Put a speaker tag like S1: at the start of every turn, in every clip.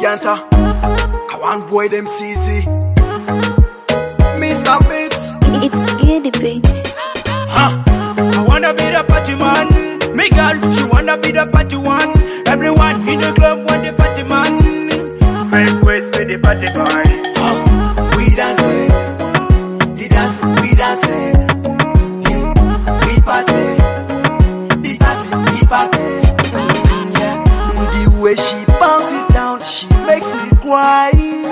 S1: Ganta. I want boy them CC. Mr. Beats.
S2: It's good beats.
S3: I wanna be the party man. Me girl, she wanna be the party one. Everyone in the club want the party man. Make way for the party boy.
S1: We dancing, the dancing, we dancing. Yeah. We party, the party, we party. Yeah. The way she bounce it down, she makes me cry.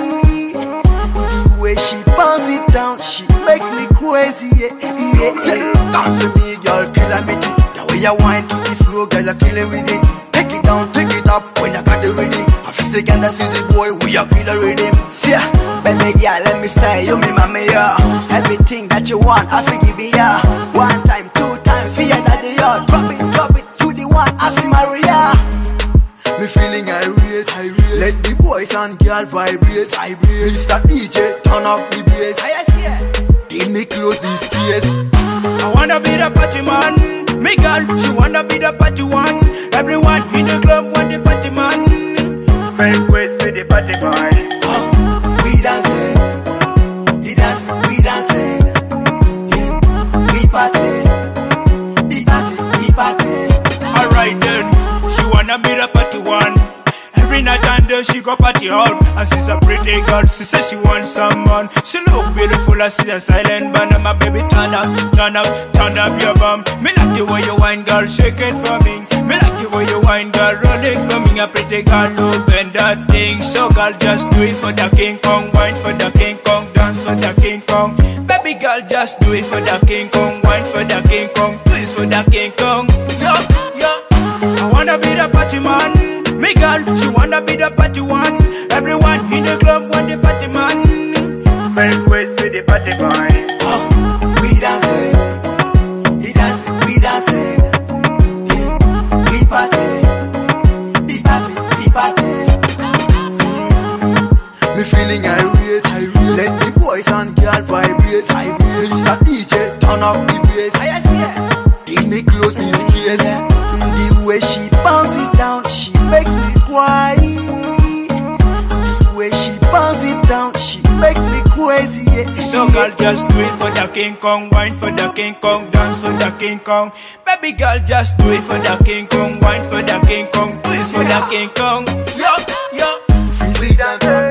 S1: The way she bounce it down, she makes me crazy. Yeah, yeah. Say, dance for me, girl, calamity. The way you whine to the floor, girl, you're killing with it. Take it down, take it up when you got the rhythm. I feel sick and that's easy, boy, we are killer rhythm. See ya, baby girl, let me say, you me mommy, yeah. Everything that you want, I feel give you, yeah. One time, two time, feel your daddy, yeah. Drop it, you the one, I feel Maria. Me feeling irate. Let the boys and girl vibrate. Mr. DJ, turn up the bass. Give me close this case.
S3: I wanna be the party man. Me girl, she wanna be the party one. Everyone in the club want the party man. Make way for the party boy.
S1: We dancing, the dancing, we dancing. Yeah. We party, the party, we party.
S3: Alright then, she wanna be the party one. Every night and day she go party hard. And she's a pretty girl, she says she wants someone. She look beautiful as she's a silent band. And my baby turn up your bum. Me like the way you whine, girl, shake it for me. Me like the way you whine, girl, roll it for me. A pretty girl, open that thing. So girl, just do it for the King Kong. Whine for the King Kong, dance for the King Kong. Baby girl, just do it for the King Kong. Whine for the King Kong, do it for the King Kong. Yo, I wanna be the party man. Me girl, she wanna be the party one. Everyone in the club want the party man. Make way for the party boy.
S1: We dancing, the dancing, we dancing. Yeah. We party, the party, we party. Me feeling irate. Let the boys and girl vibrate. Mr. DJ, turn up the bass. Give me close this case. The way she bounce it down, she makes me cry. The way she bounce it down, she makes me crazy. Yeah.
S3: So girl, just do it for the King Kong. Whine for the King Kong, dance for the King Kong. Baby girl, just do it for the King Kong. Whine for the King Kong, do it for the King Kong. Yo,
S1: Freeze it down.